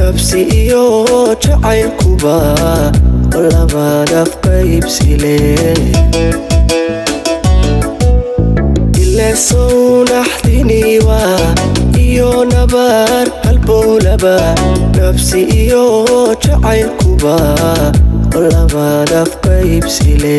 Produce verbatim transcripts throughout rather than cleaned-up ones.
nafsi iyo jacaylkuba laba nafqaybsile ilesow naxdiniwa iyo nabar halbowlaba nafsi iyo jacaylkuba laba nafqaybsile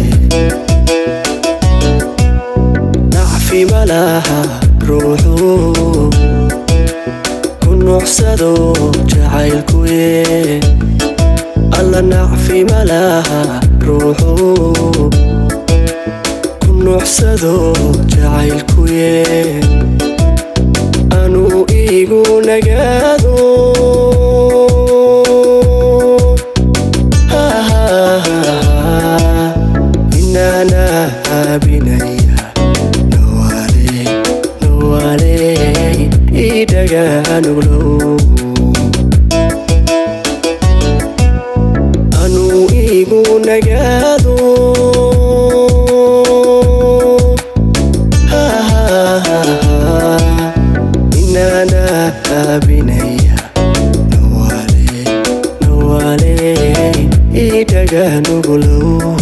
nacfi malaha ruuxu kunuuxsado jacaylkuye alla nacfi malaha ruuxu kunuuxsado jacaylkuye anuu igu nagaado inana abinaya nawale nawale idaganuglow anuu igu nagaado inana abinaya nawale nawale idaganuglow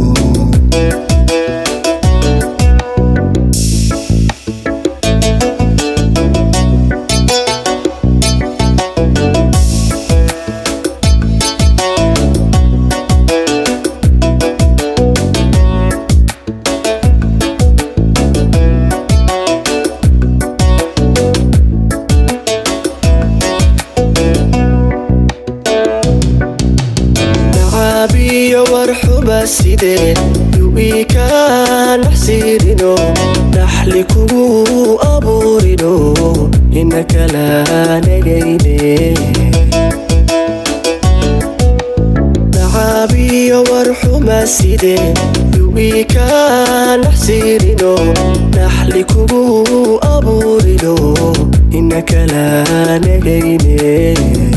biyo warxuba sidee yubii kaan xsiirino dhaxli kugu abuurino ina kala nagayne dhaxabiyo warxuba sidee yubii kaan xsiirino dhaxli kugu abuurino ina kala nagayne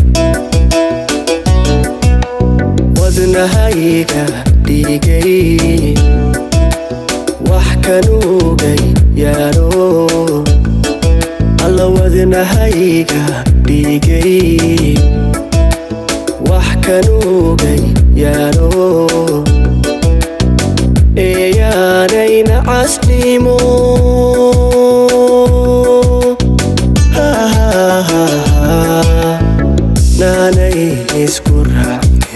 wadnahayga dhigay wax kanuugay yaaro alla wadnahayga dhigay wax kanuugay yaaro eeyaanayna casnimo naanay isku raacne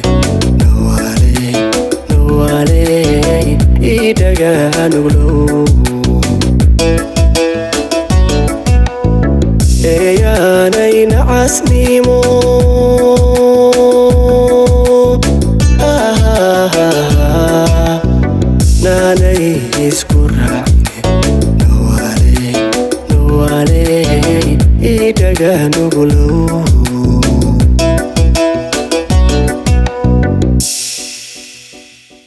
idaganuglow eeyaanayna casnimo naanay isku raacne nawale nawale idaganuglow